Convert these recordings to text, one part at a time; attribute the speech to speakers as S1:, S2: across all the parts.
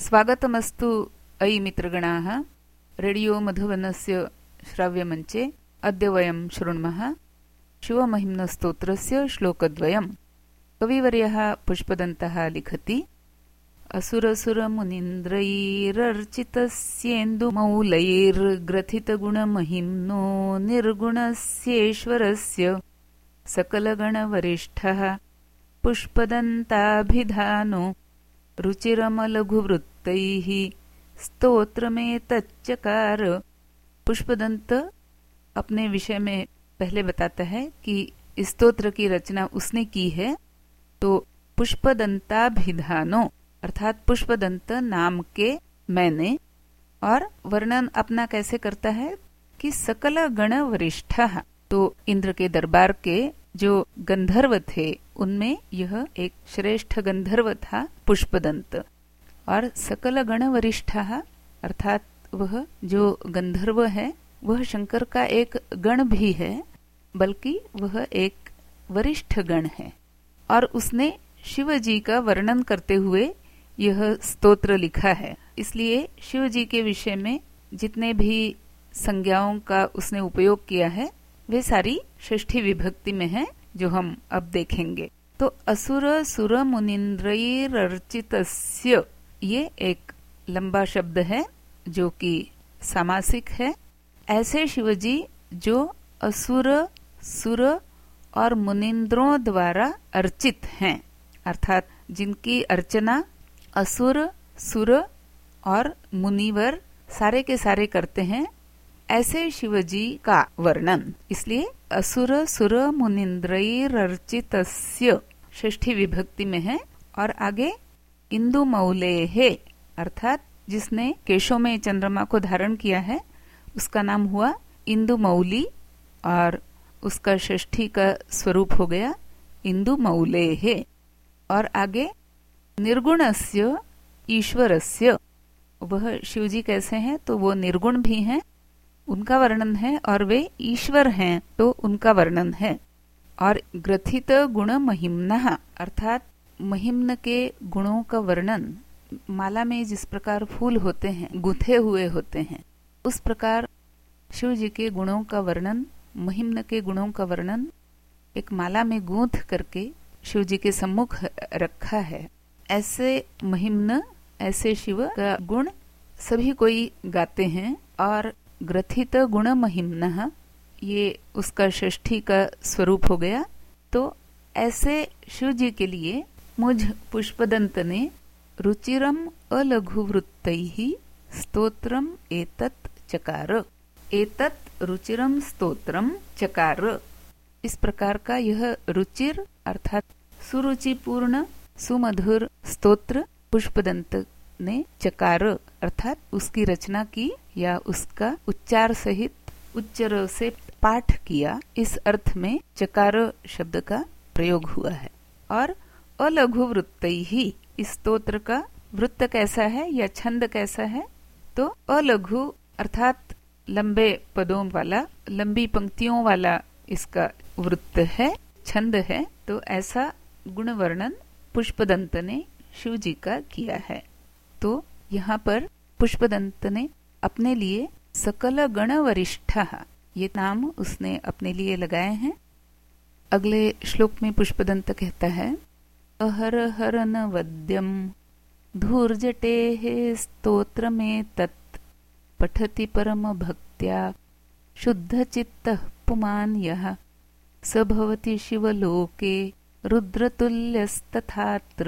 S1: स्वागतमस्तु अयि मित्रगणाः। रेडियो मधुवनस्य श्राव्यमञ्चे अद्य वयं शृण्मः शिवमहिम्नस्तोत्रस्य श्लोकद्वयम्। कविवर्यः पुष्पदन्तः लिखति असुरसुरमुनीन्द्रैरर्चितस्येन्दुमौलैर्ग्रथितगुणमहिम्नो निर्गुणस्येश्वरस्य सकलगणवरिष्ठः पुष्पदन्ताभिधानो रुचिरमलघुवृत्तैः स्तोत्रमेतच्चकार। पुष्पदंत अपने विषय में पहले बताता है कि इस स्तोत्र की रचना उसने की है। तो पुष्पदंताभिधानो अर्थात पुष्पदंत नाम के मैंने, और वर्णन अपना कैसे करता है कि सकल गण वरिष्ठः, तो इंद्र के दरबार के जो गंधर्व थे उनमें यह एक श्रेष्ठ गंधर्व था पुष्पदंत। और सकल गण वरिष्ठः अर्थात वह जो गंधर्व है वह शंकर का एक गण भी है, बल्कि वह एक वरिष्ठ गण है। और उसने शिव जी का वर्णन करते हुए यह स्तोत्र लिखा है। इसलिए शिव जी के विषय में जितने भी संज्ञाओं का उसने उपयोग किया है वे सारी षष्ठी विभक्ति में है, जो हम अब देखेंगे। तो असुर सुर मुनीन्द्रैरर्चितस्य, ये एक लंबा शब्द है जो कि सामासिक है। ऐसे शिवजी जो असुर सुर और मुनीन्द्रों द्वारा अर्चित हैं, अर्थात जिनकी अर्चना असुर सुर और मुनिवर सारे के सारे करते हैं, ऐसे शिवजी का वर्णन। इसलिए असुर सुर मुनीन्द्रैरर्चितस्य षष्ठी विभक्ति में है। और आगे इंदुमौलेः अर्थात जिसने केशों में चंद्रमा को धारण किया है उसका नाम हुआ इंदुमौली, और उसका षष्ठी का स्वरूप हो गया इंदुमौलेः। और आगे निर्गुणस्य ईश्वरस्य, वह शिवजी कैसे हैं तो वो निर्गुण भी हैं, उनका वर्णन है, और वे ईश्वर हैं तो उनका वर्णन है। और ग्रथित गुण महिम्नः अर्थात महिम्न के गुणों का वर्णन, माला में जिस प्रकार फूल होते हैं गुथे हुए होते हैं, उस प्रकार शिव जी के गुणों का वर्णन, महिम्न के गुणों का वर्णन एक माला में गूंथ करके शिव जी के सम्मुख रखा है। ऐसे महिम्न, ऐसे शिव का गुण सभी कोई गाते हैं। और ग्रथित गुण महिम्नः ये उसका षष्ठी का स्वरूप हो गया। तो ऐसे शिव जी के लिए मुझ पुष्पदंत ने रुचिरम अलघुवृत्तैः स्तोत्रम एतत् चकार। एतत् रुचिरम स्तोत्रम चकार, इस प्रकार का यह रुचिर अर्थात सुरुचिपूर्ण सुमधुर स्तोत्र पुष्पदंत ने चकार अर्थात उसकी रचना की या उसका उच्चार सहित उच्चर से पाठ किया, इस अर्थ में चकार शब्द का प्रयोग हुआ है। और अलघु वृत्तैः, इस स्तोत्र का वृत्त कैसा है या छंद कैसा है, तो अलघु अर्थात लंबे पदों वाला, लंबी पंक्तियों वाला इसका वृत्त है, छंद है। तो ऐसा गुण वर्णन पुष्पदंत ने शिव जी का किया है। तो यहाँ पर पुष्पदंत ने अपने लिए सकल गण वरिष्ठः ये नाम उसने अपने लिए लगाए हैं। अगले श्लोक में पुष्पदंत कहता है अहर हरन वद्यम धूर्जटेः स्तोत्रमेतत् पठति परम भक्त्या शुद्धचित्तः पुमान् यः स भवति शिवलोके रुद्रतुल्यस्तथात्र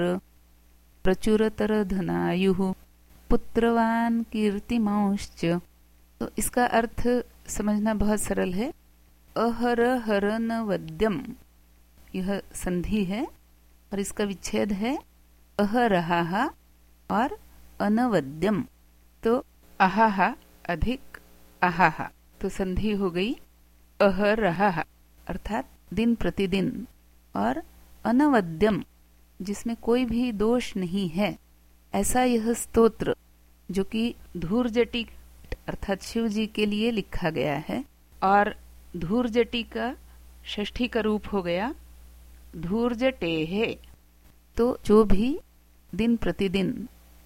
S1: प्रचुरतरधनायुः पुत्रवान् कीर्तिमांश्च। तो इसका अर्थ समझना बहुत सरल है। अहर हरन वद्यम, यह संधि है और इसका विच्छेद है अहरहा और अनवद्यम। तो अहाहा अधिक अहाहा, तो संधि हो गई अहरहा अर्थात दिन प्रतिदिन, और अनवद्यम जिसमें कोई भी दोष नहीं है, ऐसा यह स्तोत्र जो कि धूर्जटी अर्थात शिव जी के लिए लिखा गया है। और धूर्जटी का षष्ठी का रूप हो गया धूर्जटेः। तो जो भी दिन प्रतिदिन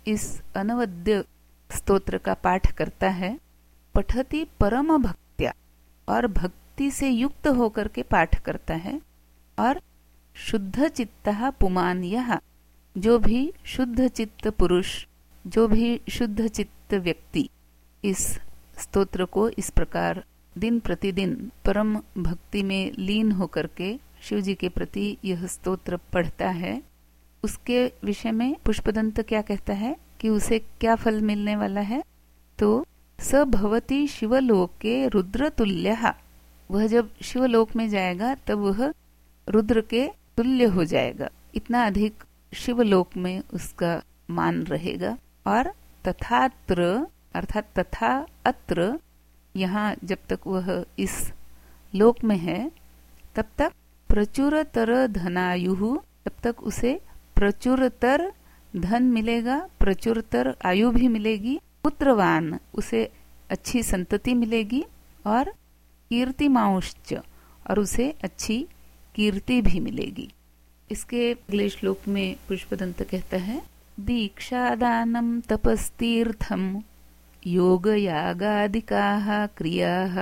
S1: इस अनवद्य स्तोत्र का पाठ करता है, पठति परम भक्त्या, और भक्ति से युक्त होकर के पाठ करता है, और शुद्ध चित्तः पुमान् यः, जो भी शुद्ध चित्त पुरुष, जो भी शुद्ध चित्त व्यक्ति इस स्तोत्र को इस प्रकार दिन प्रतिदिन परम भक्ति में लीन होकर के शिव जी के प्रति यह स्तोत्र पढ़ता है, उसके विषय में पुष्पदंत क्या कहता है कि उसे क्या फल मिलने वाला है। तो स भवति शिवलोके रुद्रतुल्यः, वह जब शिवलोक में जाएगा तब वह रुद्र के तुल्य हो जाएगा, इतना अधिक शिवलोक में उसका मान रहेगा। और तथात्र अर्थात तथा अत्र, यहाँ जब तक वह इस लोक में है तब तक प्रचुरतर धनायुः, तब तक उसे प्रचुरतर धन मिलेगा, प्रचुरतर आयु भी मिलेगी, पुत्रवान, उसे अच्छी संतति मिलेगी, और कीर्तिमांश्च, और उसे अच्छी कीर्ति भी मिलेगी। इसके अगले श्लोक में पुष्पदंत कहता है, दीक्षादानं तपस्तीर्थं योगयागादिकाः क्रियाः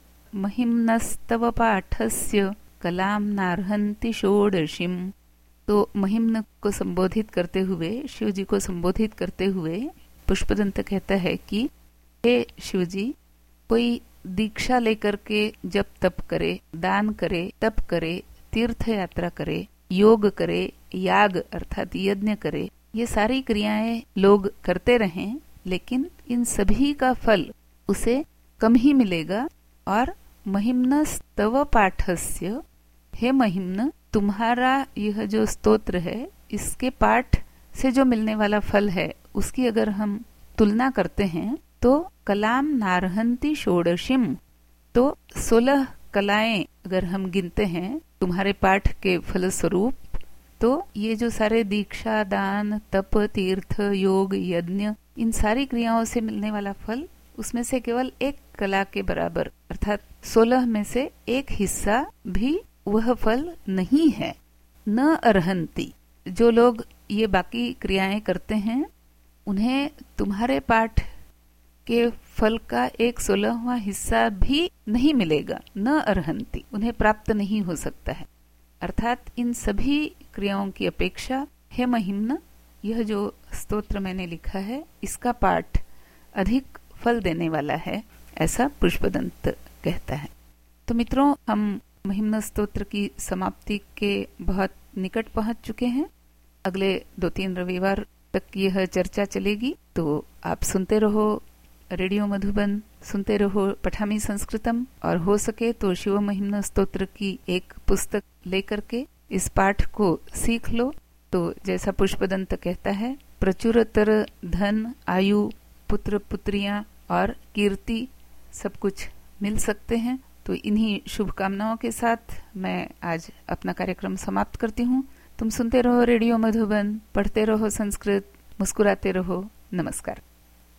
S1: महिम्नस्तव पाठस्य कलां नार्हन्ति षोडशीम्। तो महिम्न को संबोधित करते हुए, शिव जी को संबोधित करते हुए पुष्पदंत कहता है कि हे शिव जी, कोई दीक्षा लेकर के जप तप करे, दान करे, तप करे, तीर्थ यात्रा करे, योग करे, याग अर्थात यज्ञ करे, ये सारी क्रियाएं लोग करते रहें, लेकिन इन सभी का फल उसे कम ही मिलेगा। और महिम्न स्तव पाठस्य, हे महिम्न, तुम्हारा यह जो स्तोत्र है, इसके पाठ से जो मिलने वाला फल है उसकी अगर हम तुलना करते हैं तो कलाम नार्हन्ति षोडशीम, तो 16 कलाएं अगर हम गिनते हैं तुम्हारे पाठ के फलस्वरूप, तो ये जो सारे दीक्षा, दान, तप, तीर्थ, योग, यज्ञ, इन सारी क्रियाओं से मिलने वाला फल उसमें से केवल एक कला के बराबर अर्थात 16 में से एक हिस्सा भी वह फल नहीं है। न अर्हन्ति, जो लोग ये बाकी क्रियाएं करते हैं उन्हें तुम्हारे पाठ के फल का 1/16वां हिस्सा भी नहीं मिलेगा। न अर्हन्ति, उन्हें प्राप्त नहीं हो सकता है। अर्थात इन सभी क्रियाओं की अपेक्षा हे महिम्न, यह जो स्तोत्र मैंने लिखा है इसका पाठ अधिक फल देने वाला है, ऐसा पुष्पदंत कहता है। तो मित्रों, हम महिम्न स्तोत्र की समाप्ति के बहुत निकट पहुंच चुके हैं। अगले 2-3 रविवार तक यह चर्चा चलेगी, तो आप सुनते रहो रेडियो मधुबन, सुनते रहो पठामी संस्कृतम, और हो सके तो शिव महिम्न स्तोत्र की एक पुस्तक लेकर के इस पाठ को सीख लो। तो जैसा पुष्पदंत कहता है, प्रचुरतर धन, आयु, पुत्र पुत्रियां और कीर्ति सब कुछ मिल सकते हैं। तो इन्हीं शुभकामनाओं के साथ मैं आज अपना कार्यक्रम समाप्त करती हूँ। तुम सुनते रहो रेडियो मधुबन, पढ़ते रहो संस्कृत, मुस्कुराते रहो। नमस्कार।